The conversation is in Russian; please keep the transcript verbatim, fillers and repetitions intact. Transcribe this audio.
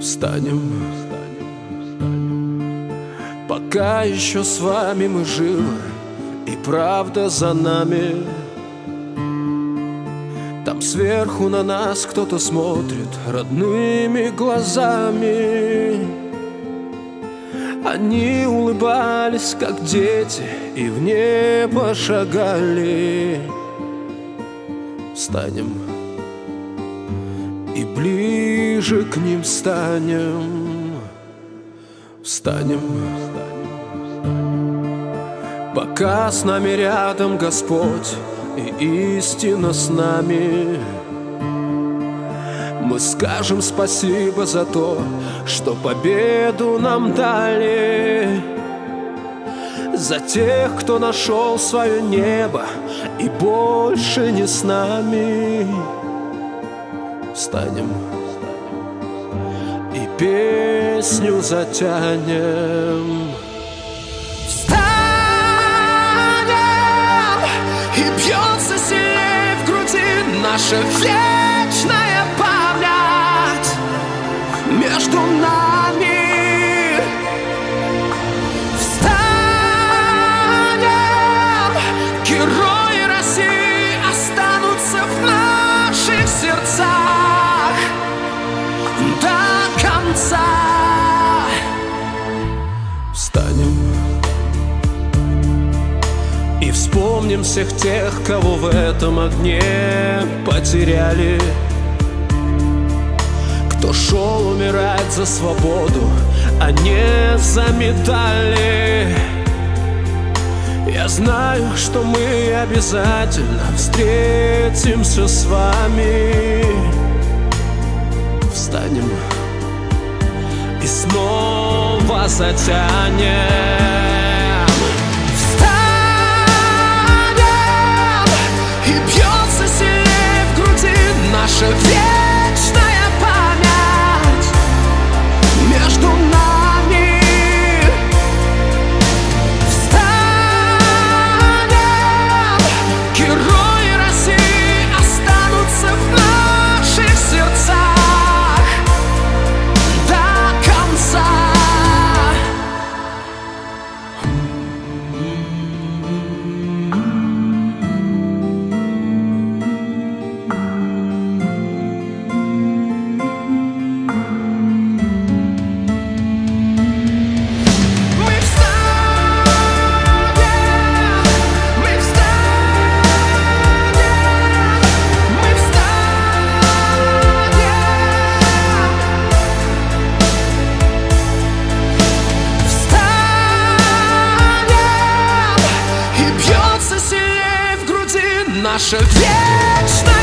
Встанем, пока еще с вами мы живы, и правда за нами. Там сверху на нас кто-то смотрит родными глазами. Они улыбались, как дети, и в небо шагали. Встанем и ближе к ним станем. Встанем, пока с нами рядом Господь и истина с нами. Мы скажем спасибо за то, что победу нам дали, за тех, кто нашел свое небо и больше не с нами. Встанем и песню затянем. Встанем, и бьется сильнее в груди наша вечная память между нами. Встанем, герои России останутся в наших сердцах до конца. Встанем и вспомним всех тех, кого в этом огне потеряли, кто шел умирать за свободу, а не за медали. Я знаю, что мы обязательно встретимся с вами. Встанем и снова затянем. Наша вечная память между нами. Встанем, герои России останутся в наших сердцах до конца. Наша вечная